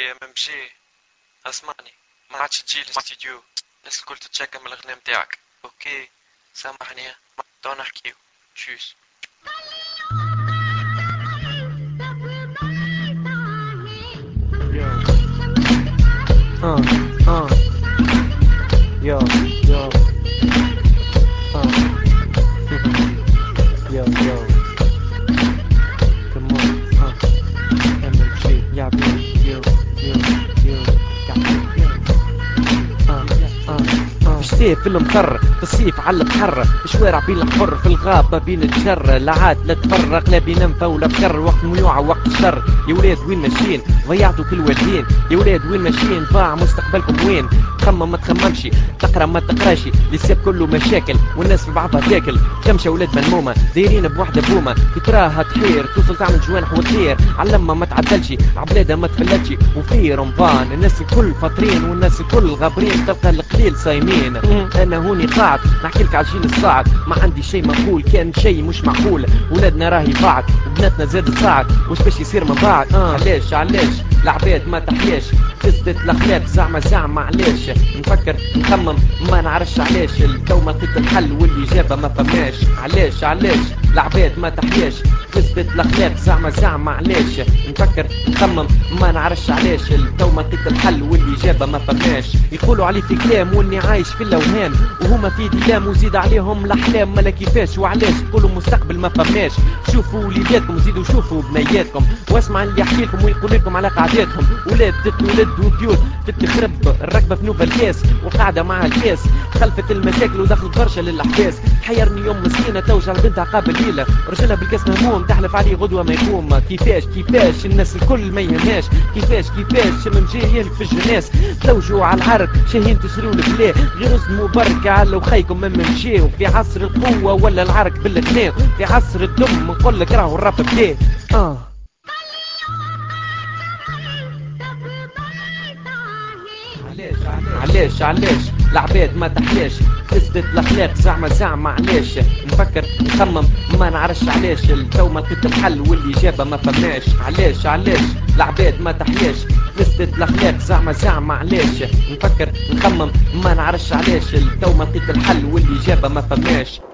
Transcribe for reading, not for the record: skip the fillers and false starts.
يا ممشي، اسمعني، ما عادش تجي الاستديو، الناس الكل تتشكى من الغناء متاعك. اوكي سامحني، تو نحكيو. تشوس. Yo, yo, yo, yo, come on, MMG, yeah, yo, شتيه في المطر في الصيف على البحر، شوارع بين الحر في الغابة بين الجر، لا عاد لا تفرق لا بين انفا ولا فكر، وقت ميوعة وقت الشر. يا ولاد وين ماشيين؟ ضيعتوا كل والدين. يا ولاد وين ماشيين؟ ضاع مستقبلكم وين؟ تخمم ما تخممش، تقرا ما تقراش، السياب كله مشاكل والناس في بعضها تاكل. كمشة ولاد ملمومة دايرين بوحدة بومة، في تراها تحير توصل تعمل جوانح وتطير، علمها ما تعدلش عبلادها ما تفلتش. وفي رمضان الناس الكل فاطرين والناس الكل غابرين، تلقى القليل صايمين. انا هوني قاعد نحكي لك عالجيل الصاعد، ما عندي شيء مقول، كان شيء مش معقول. ولادنا راهي ضاعت وبناتنا زادت صاعد، واش باش يصير من بعد؟ علاش العباد ما تحياش، فسدت الاخلاق زعما علاش؟ نفكر نخمم ما نعرفش علاش، التو ما لقيت الحل والاجابه ما فماش. علاش العباد ما تحياش، فسدت الاخلاق زعما علاش؟ نفكر نخمم ما نعرفش علاش، التو ما لقيت الحل والاجابه ما فماش. يقولوا علي في كلام واني عايش في الاوهام، وهما في ديلام وزيد عليهم الاحلام، مالا كيفاش وعلاش تقولوا مستقبل ما فماش؟ شوفوا وليداتكم وزيدوا شوفوا بنياتكم، واسمع اللي يحكي لكم ويقول لكم على قعداتهم. ولاد تتولد وبيوت تتخرب، الركبه في نوبه الكاس وقاعده مع الكاس، خلفت المشاكل ودخلت برشا للاحداث. حيرني يوم مسكينه توجع بنتها قابل ليله، رجلها بالكاس مهموم تحلف عليه غدوه ما يقوم. كيفاش الناس الكل ما يهمهاش، كيفاش من جاي في الجناس توجوا على العرق شاهين تشريوا البلا، غير اسمه بركة على وخيكم من مشاو. في عصر القوة ولا العرق بالغناء، في عصر الدم نقول لك راهو الرب بدا. علاش العباد ما تحلاش، فسدت الاخلاق زعما علاش؟ نفكر نخمم ما نعرفش علاش، التو ما لقيت الحل والاجابه ما فماش. علاش العباد ما تحلاش، فسدت الاخلاق زعما علاش؟ نفكر نخمم ما نعرفش علاش، التو ما لقيت الحل والاجابه ما فماش.